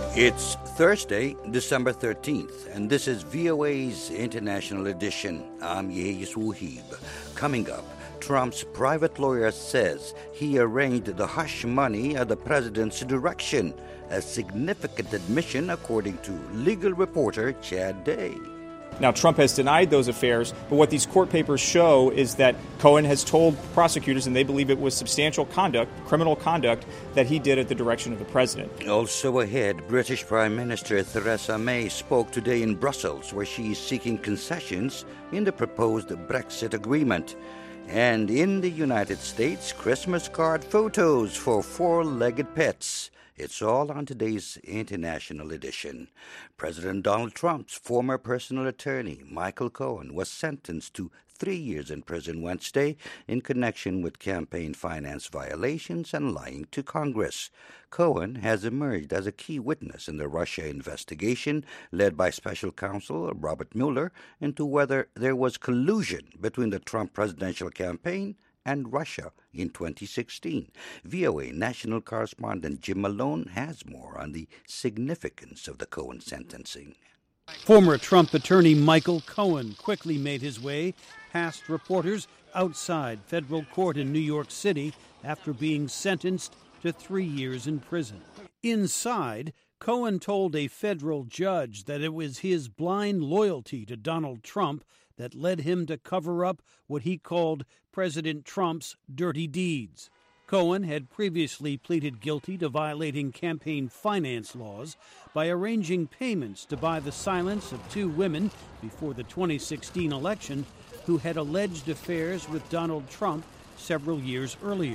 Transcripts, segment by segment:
It's Thursday, December 13th, and this is VOA's International Edition. I'm Yehis Wuhib. Coming up, Trump's private lawyer says he arranged the hush money at the president's direction, a significant admission according to legal reporter Chad Day. Now, Trump has denied those affairs, but what these court papers show is that Cohen has told prosecutors, and they believe it was substantial conduct, criminal conduct, that he did at the direction of the president. Also ahead, British Prime Minister Theresa May spoke today in Brussels, where she is seeking concessions in the proposed Brexit agreement. And in the United States, Christmas card photos for four-legged pets. It's all on today's International Edition. President Donald Trump's former personal attorney, Michael Cohen, was sentenced to 3 years in prison Wednesday in connection with campaign finance violations and lying to Congress. Cohen has emerged as a key witness in the Russia investigation led by special counsel Robert Mueller into whether there was collusion between the Trump presidential campaign and Russia in 2016. VOA national correspondent Jim Malone has more on the significance of the Cohen sentencing. Former Trump attorney Michael Cohen quickly made his way past reporters outside federal court in New York City after being sentenced to 3 years in prison. Inside, Cohen told a federal judge that it was his blind loyalty to Donald Trump that led him to cover up what he called President Trump's dirty deeds. Cohen had previously pleaded guilty to violating campaign finance laws by arranging payments to buy the silence of two women before the 2016 election who had alleged affairs with Donald Trump several years earlier.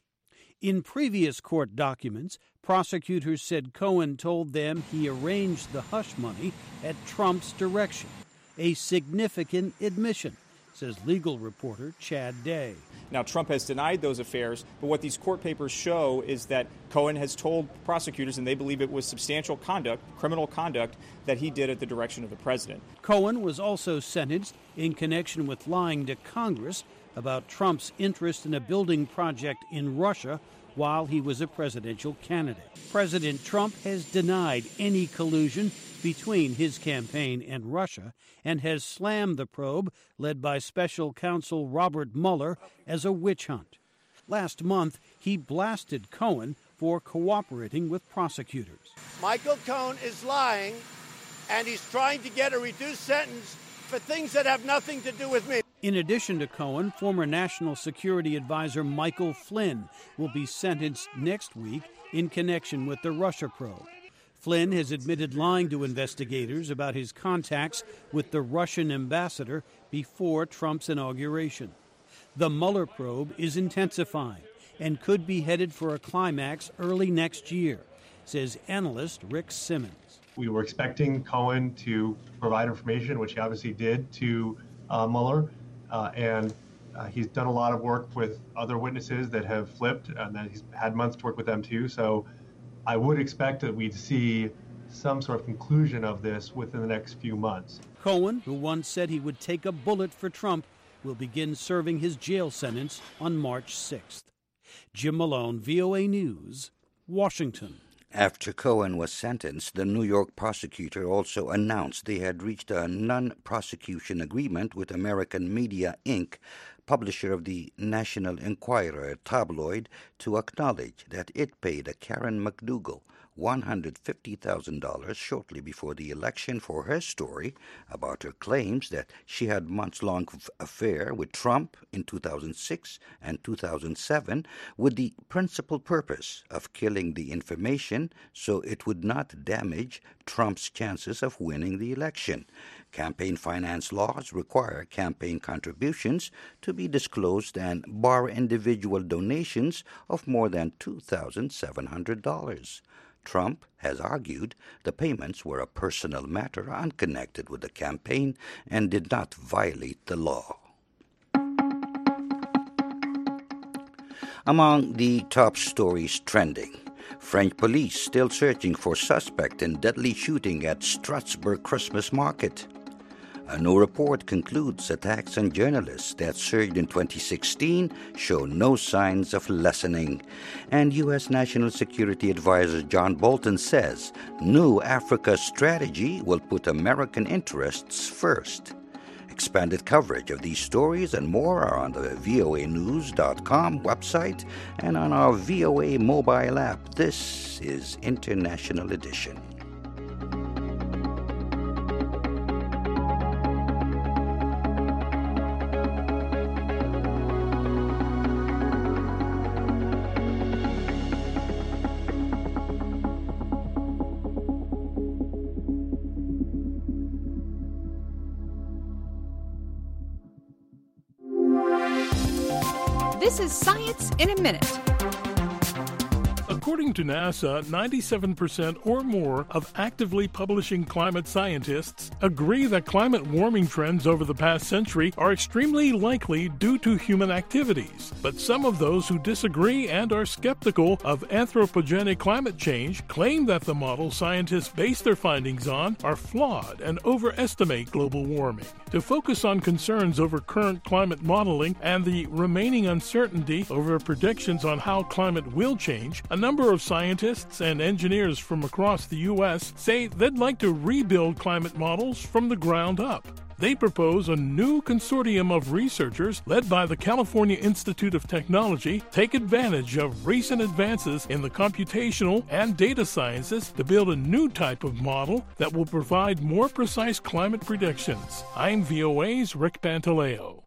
In previous court documents, prosecutors said Cohen told them he arranged the hush money at Trump's direction, a significant admission, says legal reporter Chad Day. Now, Trump has denied those affairs, but what these court papers show is that Cohen has told prosecutors, and they believe it was substantial conduct, criminal conduct, that he did at the direction of the president. Cohen was also sentenced in connection with lying to Congress about Trump's interest in a building project in Russia while he was a presidential candidate. President Trump has denied any collusion between his campaign and Russia and has slammed the probe led by special counsel Robert Mueller as a witch hunt. Last month, he blasted Cohen for cooperating with prosecutors. Michael Cohen is lying, and he's trying to get a reduced sentence for things that have nothing to do with me. In addition to Cohen, former National Security Advisor Michael Flynn will be sentenced next week in connection with the Russia probe. Flynn has admitted lying to investigators about his contacts with the Russian ambassador before Trump's inauguration. The Mueller probe is intensifying and could be headed for a climax early next year, says analyst Rick Simmons. We were expecting Cohen to provide information, which he obviously did, to Mueller, and he's done a lot of work with other witnesses that have flipped, and then he's had months to work with them too. So I would expect that we'd see some sort of conclusion of this within the next few months. Cohen, who once said he would take a bullet for Trump, will begin serving his jail sentence on March 6th. Jim Malone, VOA News, Washington. After Cohen was sentenced, the New York prosecutor also announced they had reached a non-prosecution agreement with American Media, Inc., publisher of the National Enquirer, a tabloid, to acknowledge that it paid a Karen McDougal $150,000 shortly before the election for her story about her claims that she had months-long affair with Trump in 2006 and 2007 with the principal purpose of killing the information so it would not damage Trump's chances of winning the election. Campaign finance laws require campaign contributions to be disclosed and bar individual donations of more than $2,700. Trump has argued the payments were a personal matter unconnected with the campaign and did not violate the law. Among the top stories trending, French police still searching for suspect in deadly shooting at Strasbourg Christmas market. A new report concludes attacks on journalists that surged in 2016 show no signs of lessening. And U.S. National Security Advisor John Bolton says new Africa strategy will put American interests first. Expanded coverage of these stories and more are on the voanews.com website and on our VOA mobile app. This is International Edition. This is Science in a Minute. According to NASA, 97% or more of actively publishing climate scientists agree that climate warming trends over the past century are extremely likely due to human activities. But some of those who disagree and are skeptical of anthropogenic climate change claim that the models scientists base their findings on are flawed and overestimate global warming. To focus on concerns over current climate modeling and the remaining uncertainty over predictions on how climate will change, a number of scientists and engineers from across the U.S. say they'd like to rebuild climate models from the ground up. They propose a new consortium of researchers led by the California Institute of Technology take advantage of recent advances in the computational and data sciences to build a new type of model that will provide more precise climate predictions. I'm VOA's Rick Pantaleo.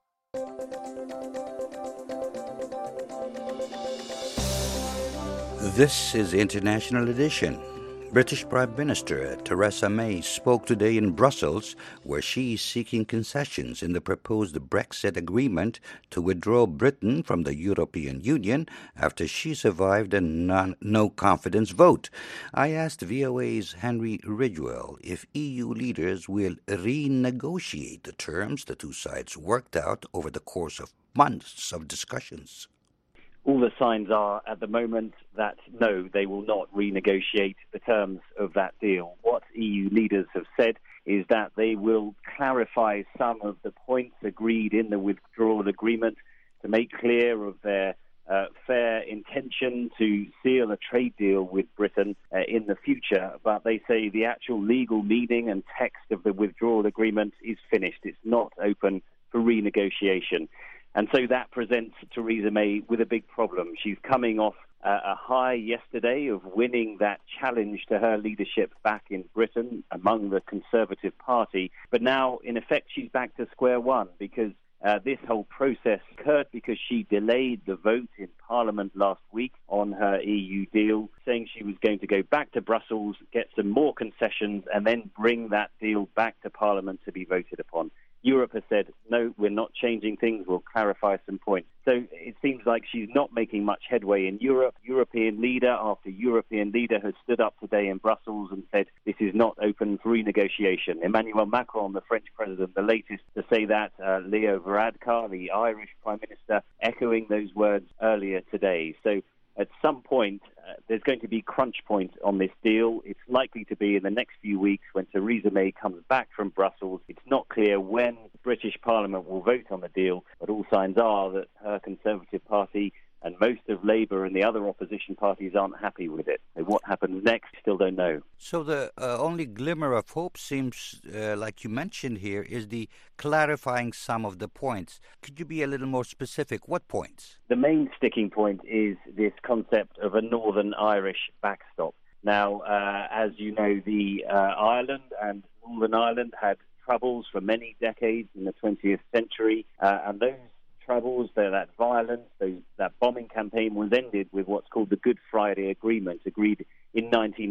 This is International Edition. British Prime Minister Theresa May spoke today in Brussels, where she is seeking concessions in the proposed Brexit agreement to withdraw Britain from the European Union after she survived a no-confidence vote. I asked VOA's Henry Ridgwell if EU leaders will renegotiate the terms the two sides worked out over the course of months of discussions. All the signs are at the moment that no, they will not renegotiate the terms of that deal. What EU leaders have said is that they will clarify some of the points agreed in the withdrawal agreement to make clear of their fair intention to seal a trade deal with Britain in the future. But they say the actual legal meaning and text of the withdrawal agreement is finished. It's not open for renegotiation. And so that presents Theresa May with a big problem. She's coming off a high yesterday of winning that challenge to her leadership back in Britain among the Conservative Party. But now, in effect, she's back to square one because this whole process occurred because she delayed the vote in Parliament last week on her EU deal, saying she was going to go back to Brussels, get some more concessions, and then bring that deal back to Parliament to be voted upon. Europe has said, no, we're not changing things, we'll clarify some points. So it seems like she's not making much headway in Europe. European leader after European leader has stood up today in Brussels and said this is not open for renegotiation. Emmanuel Macron, the French president, the latest to say that. Leo Varadkar, the Irish Prime Minister, echoing those words earlier today. So at some point, there's going to be crunch point on this deal. It's likely to be in the next few weeks when Theresa May comes back from Brussels. It's not clear when the British Parliament will vote on the deal, but all signs are that her Conservative Party and most of Labour and the other opposition parties aren't happy with it. So what happens next, still don't know. So the only glimmer of hope seems, like you mentioned here, is the clarifying some of the points. Could you be a little more specific? What points? The main sticking point is this concept of a Northern Irish backstop. Now, as you know, the Ireland and Northern Ireland had troubles for many decades in the 20th century, and those troubles, that violence, that bombing campaign was ended with what's called the Good Friday Agreement, agreed in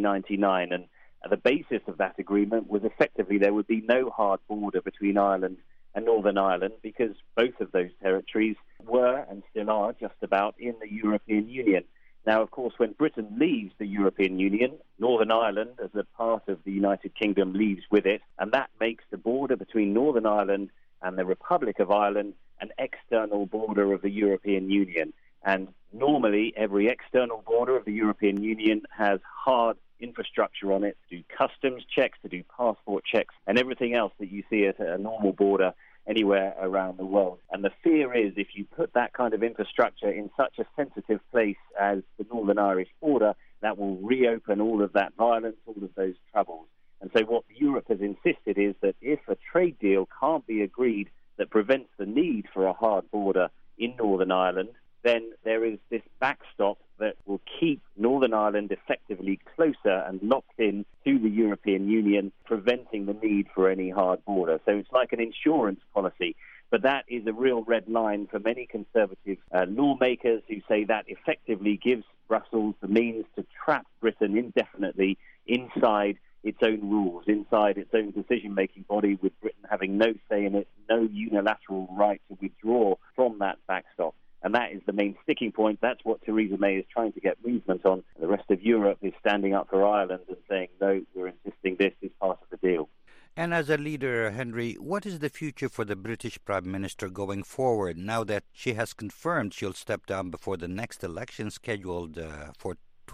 1999. And the basis of that agreement was effectively there would be no hard border between Ireland and Northern Ireland because both of those territories were and still are just about in the European Union. Now, of course, when Britain leaves the European Union, Northern Ireland, as a part of the United Kingdom, leaves with it, and that makes the border between Northern Ireland and the Republic of Ireland an external border of the European Union. And normally, every external border of the European Union has hard infrastructure on it, to do customs checks, to do passport checks, and everything else that you see at a normal border anywhere around the world. And the fear is if you put that kind of infrastructure in such a sensitive place as the Northern Irish border, that will reopen all of that violence, all of those troubles. And so what Europe has insisted is that if a trade deal can't be agreed that prevents the need for a hard border in Northern Ireland, then there is this backstop that will keep Northern Ireland effectively closer and locked in to the European Union, preventing the need for any hard border. So it's like an insurance policy. But that is a real red line for many Conservative lawmakers who say that effectively gives Brussels the means to trap Britain indefinitely inside its own rules, inside its own decision-making body, with Britain having no say in it, no unilateral right to withdraw from that backstop. And that is the main sticking point. That's what Theresa May is trying to get movement on. And the rest of Europe is standing up for Ireland and saying, no, we're insisting this is part of the deal. And as a leader, Henry, what is the future for the British Prime Minister going forward now that she has confirmed she'll step down before the next election scheduled for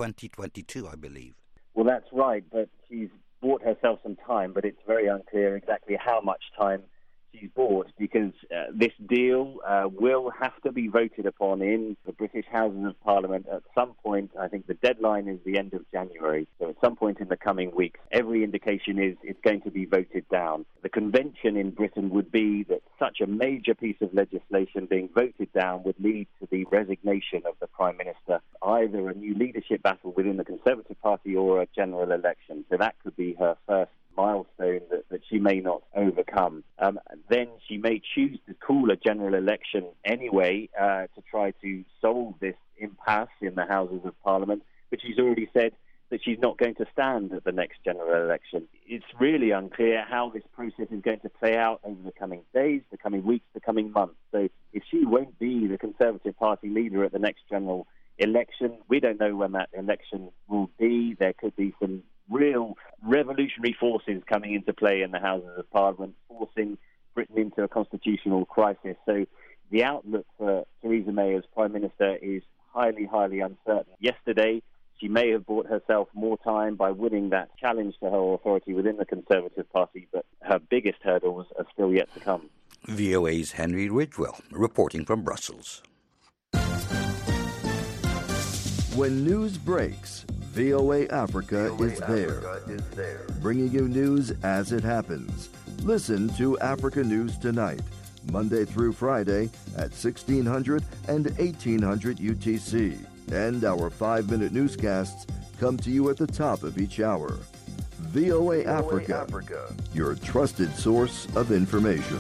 2022, I believe? Well, that's right, but she's bought herself some time, but it's very unclear exactly how much time she's bought, because this deal will have to be voted upon in the British Houses of Parliament at some point. I think the deadline is the end of January, so at some point in the coming weeks. Every indication is it's going to be voted down. The convention in Britain would be that such a major piece of legislation being voted down would lead to the resignation of the Prime Minister, either a new leadership battle within the Conservative Party or a general election. So that could be her first milestone that she may not overcome. Then she may choose to call a general election anyway to try to solve this impasse in the Houses of Parliament, but she's already said that she's not going to stand at the next general election. It's really unclear how this process is going to play out over the coming days, the coming weeks, the coming months. So if she won't be the Conservative Party leader at the next general election, we don't know when that election will be. There could be some real revolutionary forces coming into play in the Houses of Parliament, forcing Britain into a constitutional crisis. So the outlook for Theresa May as Prime Minister is highly, highly uncertain. Yesterday, she may have bought herself more time by winning that challenge to her authority within the Conservative Party, but her biggest hurdles are still yet to come. VOA's Henry Ridgwell, reporting from Brussels. When news breaks, VOA Africa is there, bringing you news as it happens. Listen to Africa News Tonight, Monday through Friday at 1600 and 1800 UTC. And our 5-minute newscasts come to you at the top of each hour. VOA Africa, your trusted source of information.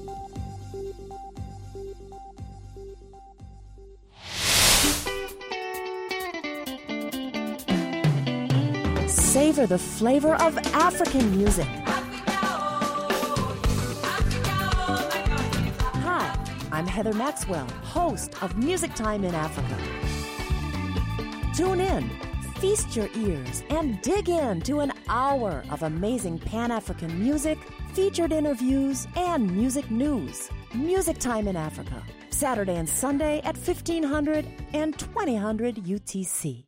Savor the flavor of African music. Hi, I'm Heather Maxwell, host of Music Time in Africa. Tune in, feast your ears, and dig into an hour of amazing Pan-African music, featured interviews, and music news. Music Time in Africa, Saturday and Sunday at 1500 and 2000 UTC.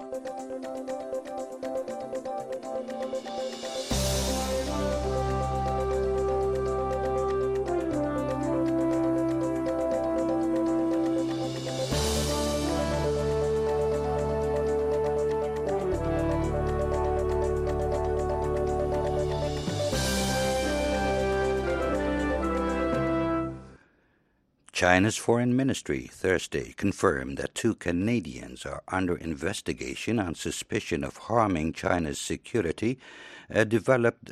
China's foreign ministry Thursday confirmed that 2 Canadians are under investigation on suspicion of harming China's security, a development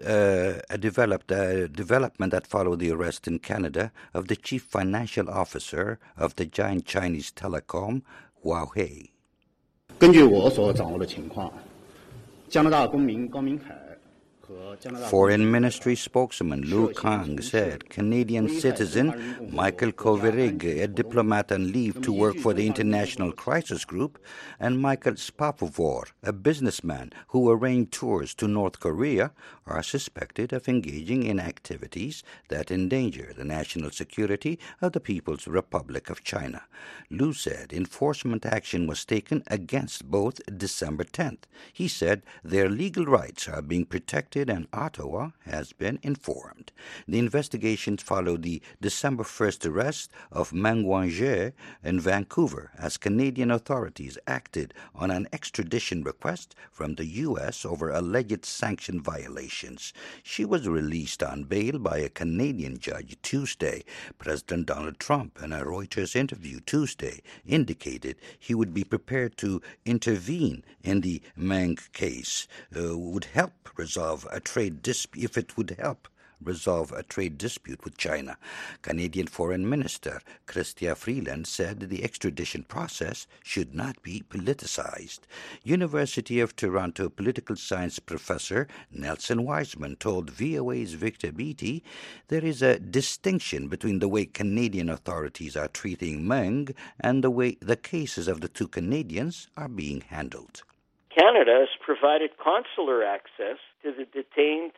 that followed the arrest in Canada of the chief financial officer of the giant Chinese telecom, Huawei. 根据我所掌握的情况，加拿大公民高明凯 Foreign Ministry spokesman Lu Kang said Canadian citizen Michael Koverig, a diplomat on leave to work for the International Crisis Group, and Michael Spapovor, a businessman who arranged tours to North Korea, are suspected of engaging in activities that endanger the national security of the People's Republic of China. Lu said enforcement action was taken against both December 10th. He said their legal rights are being protected and Ottawa has been informed. The investigations followed the December 1st arrest of Meng Wanzhou in Vancouver as Canadian authorities acted on an extradition request from the U.S. over alleged sanction violations. She was released on bail by a Canadian judge Tuesday. President Donald Trump, in a Reuters interview Tuesday, indicated he would be prepared to intervene in the Meng case, would help resolve a trade dispute if it would help resolve a trade dispute with China. Canadian Foreign Minister Chrystia Freeland said the extradition process should not be politicized. University of Toronto political science professor Nelson Wiseman told VOA's Victor Beattie there is a distinction between the way Canadian authorities are treating Meng and the way the cases of the two Canadians are being handled. Canada has provided consular access to the detained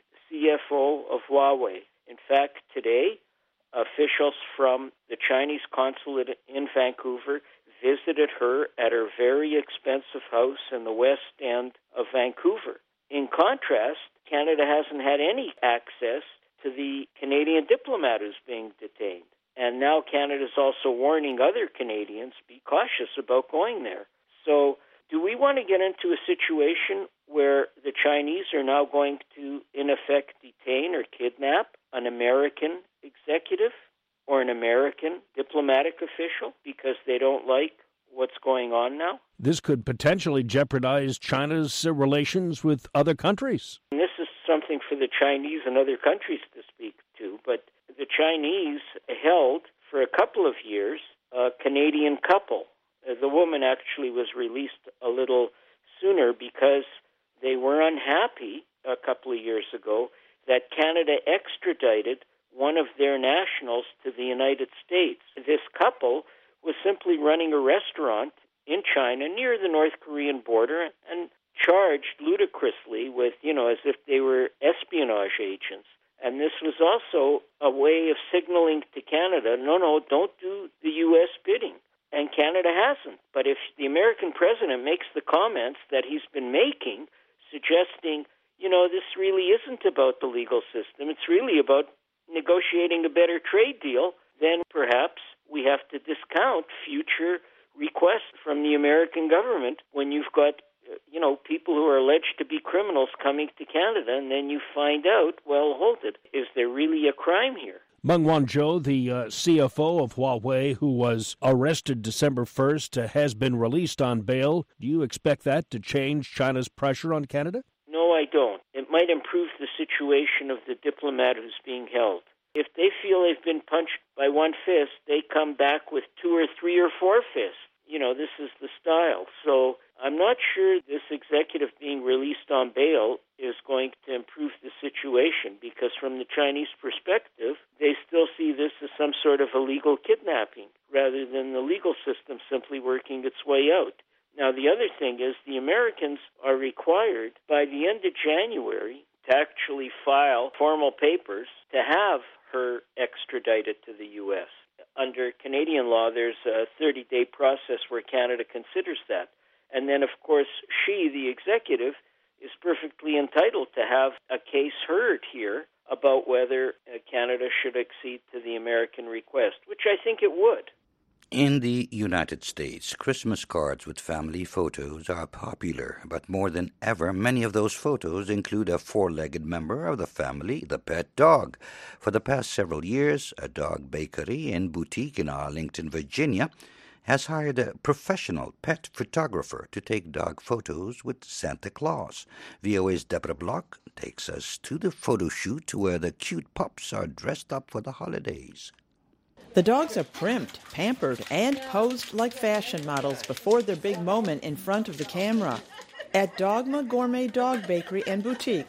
CFO of Huawei. In fact, today, officials from the Chinese consulate in Vancouver visited her at her very expensive house in the West End of Vancouver. In contrast, Canada hasn't had any access to the Canadian diplomat who's being detained. And now Canada is also warning other Canadians, be cautious about going there. So do we want to get into a situation where the Chinese are now going to, in effect, detain or kidnap an American executive or an American diplomatic official because they don't like what's going on now? This could potentially jeopardize China's relations with other countries. And this is something for the Chinese and other countries to speak to, but the Chinese held for a couple of years a Canadian couple. The woman actually was released a little sooner because they were unhappy a couple of years ago that Canada extradited one of their nationals to the United States. This couple was simply running a restaurant in China near the North Korean border and charged ludicrously with, as if they were espionage agents. And this was also a way of signaling to Canada, no, don't do the U.S. bidding. And Canada hasn't. But if the American president makes the comments that he's been making, suggesting, this really isn't about the legal system, it's really about negotiating a better trade deal, then perhaps we have to discount future requests from the American government when you've got, people who are alleged to be criminals coming to Canada, and then you find out, well, hold it, is there really a crime here? Meng Wanzhou, the CFO of Huawei, who was arrested December 1st, has been released on bail. Do you expect that to change China's pressure on Canada? No, I don't. It might improve the situation of the diplomat who's being held. If they feel they've been punched by one fist, they come back with 2 or 3 or 4 fists. This is the style. So I'm not sure this executive being released on bail is going to improve the situation because from the Chinese perspective, they still see this as some sort of illegal kidnapping rather than the legal system simply working its way out. Now, the other thing is the Americans are required by the end of January to actually file formal papers to have her extradited to the U.S. Under Canadian law, there's a 30-day process where Canada considers that. And then, of course, she, the executive, is perfectly entitled to have a case heard here about whether Canada should accede to the American request, which I think it would. In the United States, Christmas cards with family photos are popular, but more than ever, many of those photos include a 4-legged member of the family, the pet dog. For the past several years, a dog bakery and boutique in Arlington, Virginia, has hired a professional pet photographer to take dog photos with Santa Claus. VOA's Deborah Block takes us to the photo shoot where the cute pups are dressed up for the holidays. The dogs are primped, pampered, and posed like fashion models before their big moment in front of the camera. At Dogma Gourmet Dog Bakery and Boutique,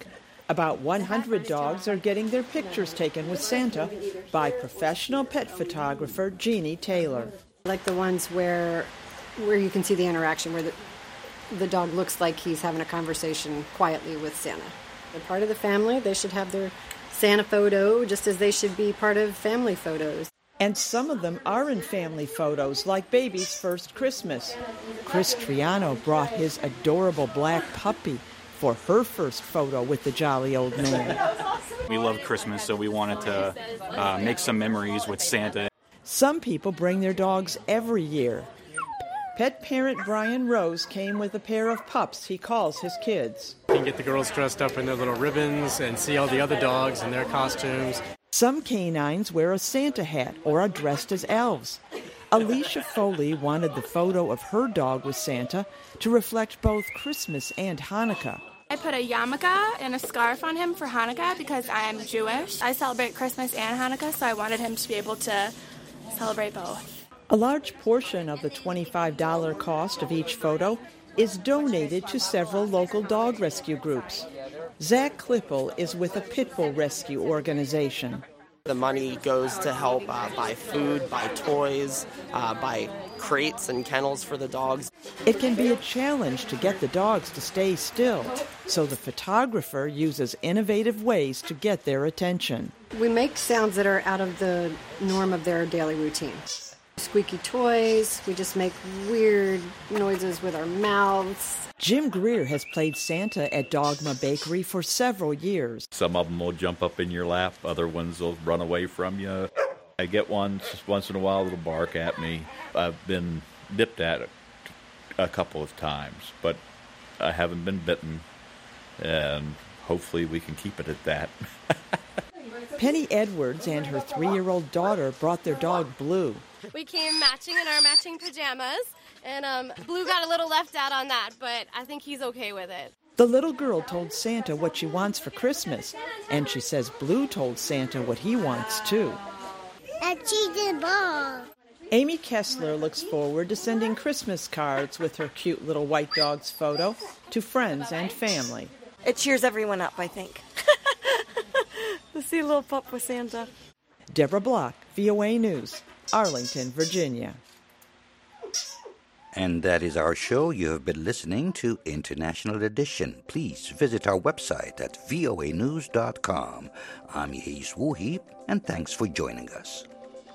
About 100 dogs are getting their pictures taken with Santa by professional pet photographer Jeannie Taylor. Like the ones where you can see the interaction, where the dog looks like he's having a conversation quietly with Santa. They're part of the family. They should have their Santa photo just as they should be part of family photos. And some of them are in family photos, like baby's first Christmas. Chris Triano brought his adorable black puppy for her first photo with the jolly old man. We love Christmas, so we wanted to make some memories with Santa. Some people bring their dogs every year. Pet parent Brian Rose came with a pair of pups he calls his kids. You can get the girls dressed up in their little ribbons and see all the other dogs in their costumes. Some canines wear a Santa hat or are dressed as elves. Alicia Foley wanted the photo of her dog with Santa to reflect both Christmas and Hanukkah. I put a yarmulke and a scarf on him for Hanukkah because I am Jewish. I celebrate Christmas and Hanukkah, so I wanted him to be able to celebrate both. A large portion of the $25 cost of each photo is donated to several local dog rescue groups. Zach Klippel is with a pit bull rescue organization. The money goes to help buy food, buy toys, buy crates and kennels for the dogs. It can be a challenge to get the dogs to stay still, so the photographer uses innovative ways to get their attention. We make sounds that are out of the norm of their daily routine. Squeaky toys, we just make weird noises with our mouths. Jim Greer has played Santa at Dogma Bakery for several years. Some of them will jump up in your lap, other ones will run away from you. I get one once in a while that'll bark at me. I've been nipped at a couple of times, but I haven't been bitten, and hopefully we can keep it at that. Penny Edwards and her 3-year-old daughter brought their dog Blue. We came matching in our matching pajamas, and Blue got a little left out on that, but I think he's okay with it. The little girl told Santa what she wants for Christmas, and she says Blue told Santa what he wants, too. A cheated ball. Amy Kessler looks forward to sending Christmas cards with her cute little white dog's photo to friends and family. It cheers everyone up, I think. To see a little pup with Santa. Deborah Block, VOA News, Arlington, Virginia. And that is our show. You have been listening to International Edition. Please visit our website at voanews.com. I'm Yehiz Wuhi, and thanks for joining us.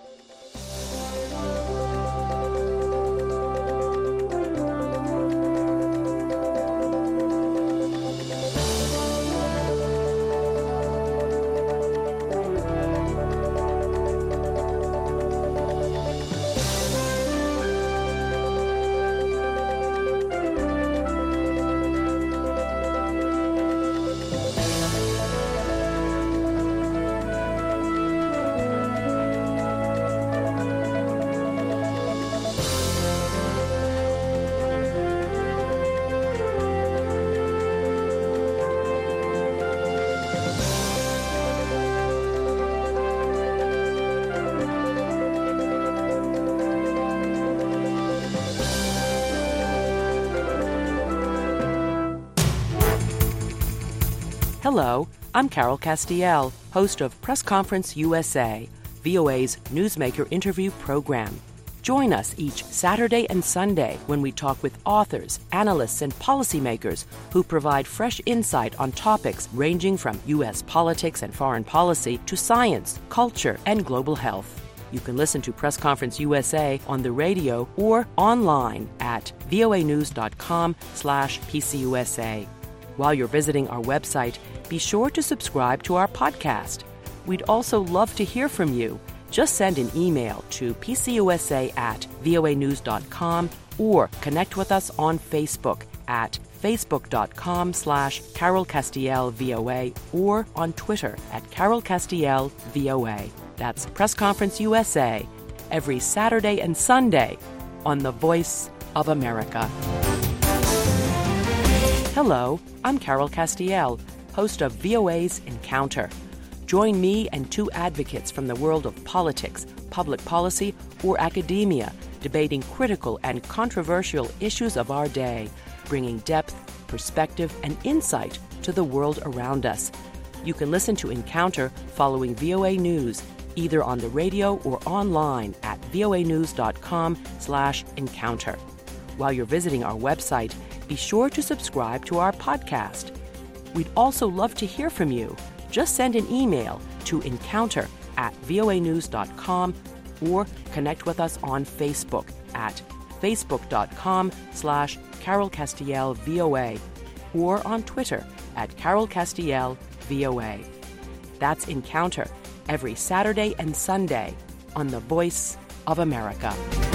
Hello, I'm Carol Castiel, host of Press Conference USA, VOA's newsmaker interview program. Join us each Saturday and Sunday when we talk with authors, analysts, and policymakers who provide fresh insight on topics ranging from U.S. politics and foreign policy to science, culture, and global health. You can listen to Press Conference USA on the radio or online at voanews.com/PCUSA. While you're visiting our website, be sure to subscribe to our podcast. We'd also love to hear from you. Just send an email to pcusa@voanews.com or connect with us on Facebook at facebook.com/Carol Castiel VOA or on Twitter at Carol Castiel VOA. That's Press Conference USA every Saturday and Sunday on the Voice of America. Hello, I'm Carol Castiel, host of VOA's Encounter. Join me and two advocates from the world of politics, public policy, or academia, debating critical and controversial issues of our day, bringing depth, perspective, and insight to the world around us. You can listen to Encounter following VOA News, either on the radio or online at voanews.com/encounter. While you're visiting our website, be sure to subscribe to our podcast. We'd also love to hear from you. Just send an email to encounter@voanews.com or connect with us on Facebook at facebook.com/Carol Castiel VOA or on Twitter at Carol Castiel VOA. That's Encounter every Saturday and Sunday on the Voice of America.